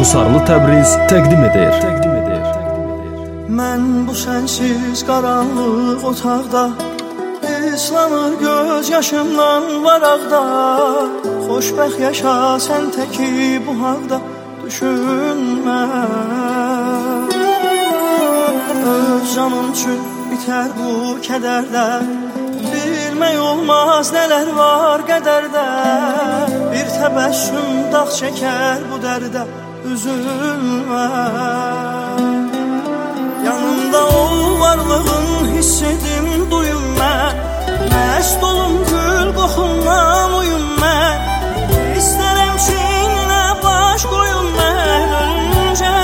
Qusarlı Təbriz təqdim edir. Mən bu sənsiz qaranlıq otaqda islanır göz yaşımdan varaqda. Xoşbəxt yaşa sən təki bu haqda düşünmə. Öz canım üçün bitər bu kədərdə. Bilmək olmaz nələr var qədərdə. Bir təbəssüm dağ çəkər bu dərdə. Üzülmə. Yanımda ol varlığın hiss edim duyum mən. Məst olum gül qoxundan uyum mən. İstərəm çiynə baş qoyum mən öncə.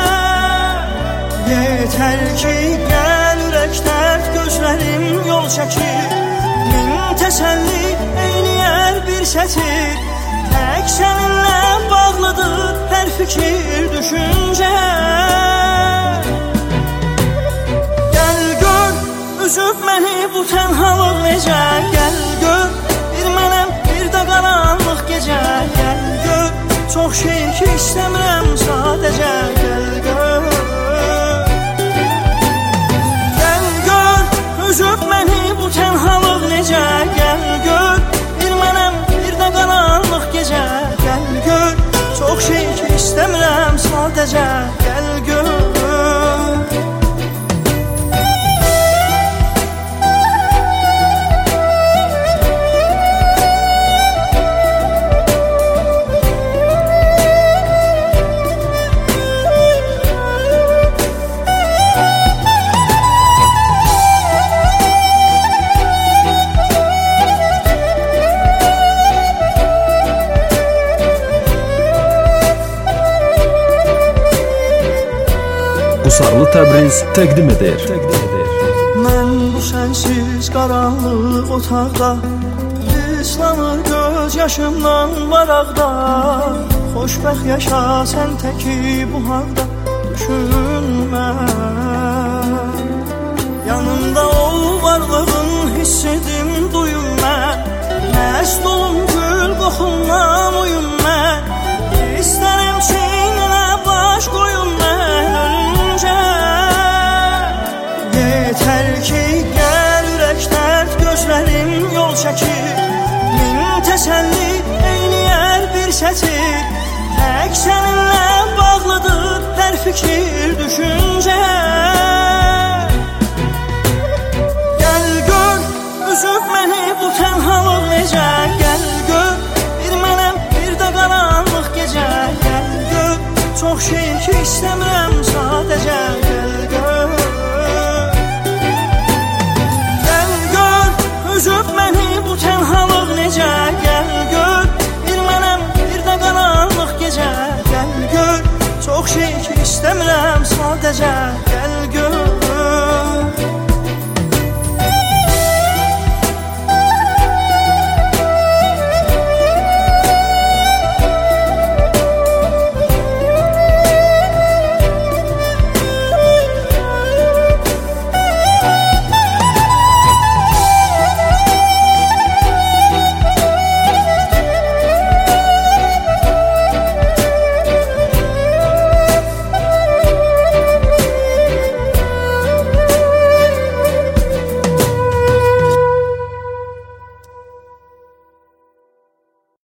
Yetər ki gəl ürək dərd gözlərim yol çəkir. Min təsəlli eyləyər bir sətir. Tək səninlə bağlıdır hər fikir düşüncə. Gəl gör üzüb məni bu tənhalıq necə. Gəl gör bir mənəm bir də qaranlıq gecə. Gəl gör çox şey ki istəmirəm sadəcə. Gəl gör. Gəl gör üzüb məni bu tənhalıq necə. Gəl gör bir mənəm bir də qaranlıq gecə. Gəl gör çox şey ki istəmirəm sadəcə. Gəl gör. Qusarlı Təbriz təqdim edir. Mən bu sənsiz qaranlıq otaqda islanır göz yaşımdan varaqda. Xoşbəxt yaşa sən təki bu haqda düşünmə. Yanımda ol varlığın hiss edim duyum mən. Məst olum gül qoxundan uyum mən. İstərəm çiynə baş qoyum mən öncə. Yetər ki gəl ürək dərd gözlərim yol çəkir. Min təsəlli eyləyər bir sətir. Tək səninlə bağlıdır hər fikir düşüncə. Gəl gör üzüb məni bu tənhalıq necə. Gəl gör bir mənəm bir də qaranlıq gecə. Gəl gör çox şey ki istəmirəm sadəcə. Gəl gör. Gəl gör üzüb məni bu tənhalıq necə. Gəl gör bir mənəm bir də qaranlıq gecə. Gəl gör çox şey ki istəmirəm sadəcə.